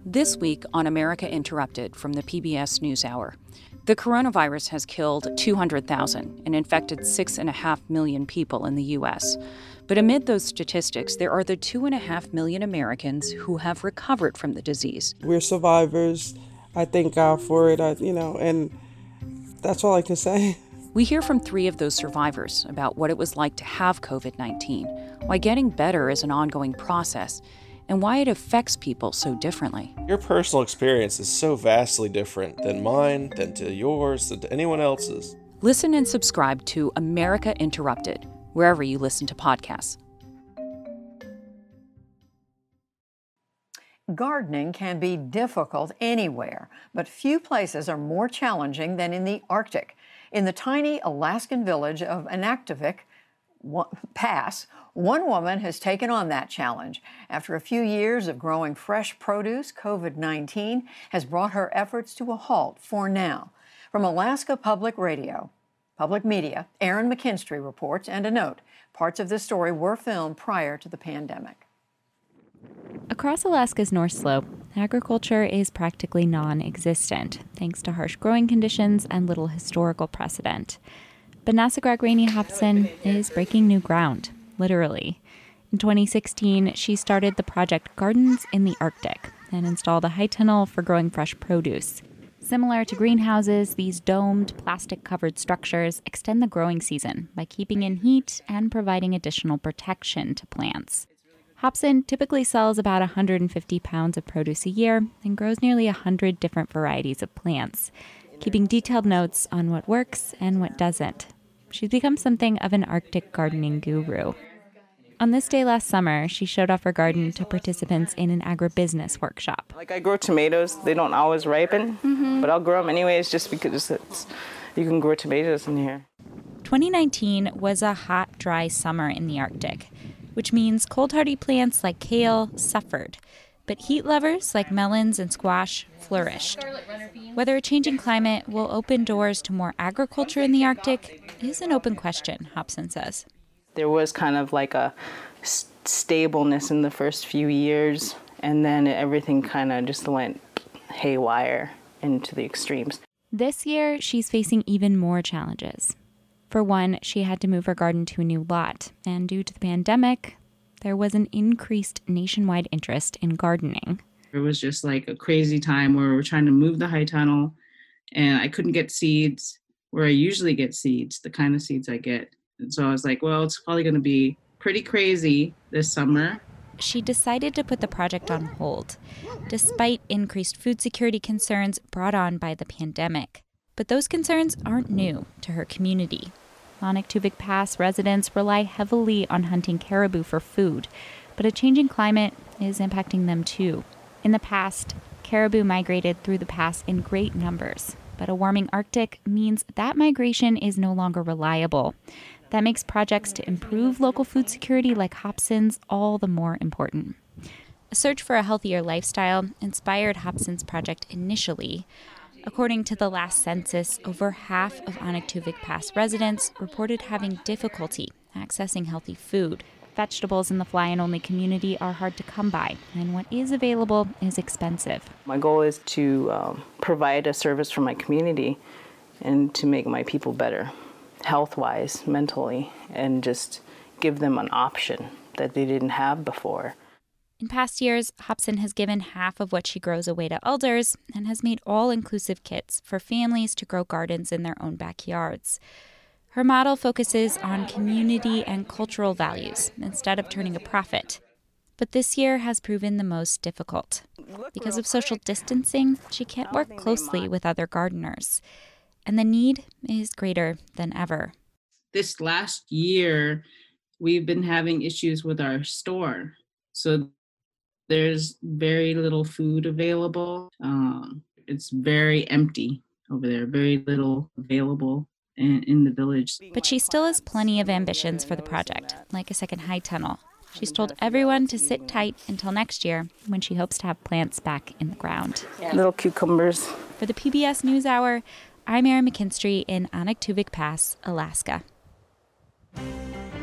This week on America Interrupted from the PBS NewsHour, the coronavirus has killed 200,000 and infected 6.5 million people in the U.S. But amid those statistics, there are the 2.5 million Americans who have recovered from the disease. We're survivors. I thank God for it, and that's all I can say. We hear from 3 of those survivors about what it was like to have COVID-19, why getting better is an ongoing process, and why it affects people so differently. Your personal experience is so vastly different than mine, than to yours, than to anyone else's. Listen and subscribe to America Interrupted, wherever you listen to podcasts. Gardening can be difficult anywhere, but few places are more challenging than in the Arctic. In the tiny Alaskan village of Anaktuvuk Pass, one woman has taken on that challenge. After a few years of growing fresh produce, COVID-19 has brought her efforts to a halt for now. From Alaska Public Media, Aaron McKinstry reports, and a note, parts of this story were filmed prior to the pandemic. Across Alaska's North Slope, agriculture is practically non-existent, thanks to harsh growing conditions and little historical precedent. But Nasagrag Rainey Hobson is breaking new ground, literally. In 2016, she started the project Gardens in the Arctic and installed a high tunnel for growing fresh produce. Similar to greenhouses, these domed, plastic-covered structures extend the growing season by keeping in heat and providing additional protection to plants. Hobson typically sells about 150 pounds of produce a year and grows nearly 100 different varieties of plants, keeping detailed notes on what works and what doesn't. She's become something of an Arctic gardening guru. On this day last summer, she showed off her garden to participants in an agribusiness workshop. I grow tomatoes. They don't always ripen, but I'll grow them anyways just because you can grow tomatoes in here. 2019 was a hot, dry summer in the Arctic, which means cold-hardy plants like kale suffered, but heat lovers like melons and squash flourished. Whether a changing climate will open doors to more agriculture in the Arctic is an open question, Hobson says. There was kind of like a stableness in the first few years, and then everything kind of just went haywire into the extremes. This year, she's facing even more challenges. For one, she had to move her garden to a new lot, and due to the pandemic, there was an increased nationwide interest in gardening. It was just like a crazy time where we were trying to move the high tunnel, and I couldn't get seeds where I usually get seeds, the kind of seeds I get. And so I was like, well, it's probably going to be pretty crazy this summer. She decided to put the project on hold, despite increased food security concerns brought on by the pandemic. But those concerns aren't new to her community. Anaktuvuk Pass residents rely heavily on hunting caribou for food, but a changing climate is impacting them too. In the past, caribou migrated through the pass in great numbers, but a warming Arctic means that migration is no longer reliable. That makes projects to improve local food security like Hobson's all the more important. A search for a healthier lifestyle inspired Hobson's project initially. According to the last census, over half of Anaktuvuk Pass residents reported having difficulty accessing healthy food. Vegetables in the fly-in-only community are hard to come by, and what is available is expensive. My goal is to provide a service for my community and to make my people better, health-wise, mentally, and just give them an option that they didn't have before. In past years, Hobson has given half of what she grows away to elders and has made all-inclusive kits for families to grow gardens in their own backyards. Her model focuses on community and cultural values instead of turning a profit. But this year has proven the most difficult. Because of social distancing, she can't work closely with other gardeners. And the need is greater than ever. This last year, we've been having issues with our store. So there's very little food available. It's very empty over there, very little available in the village. But she still has plenty of ambitions for the project, like a second high tunnel. She's told everyone to sit tight until next year, when she hopes to have plants back in the ground. Little cucumbers. For the PBS NewsHour, I'm Erin McKinstry in Anaktuvuk Pass, Alaska.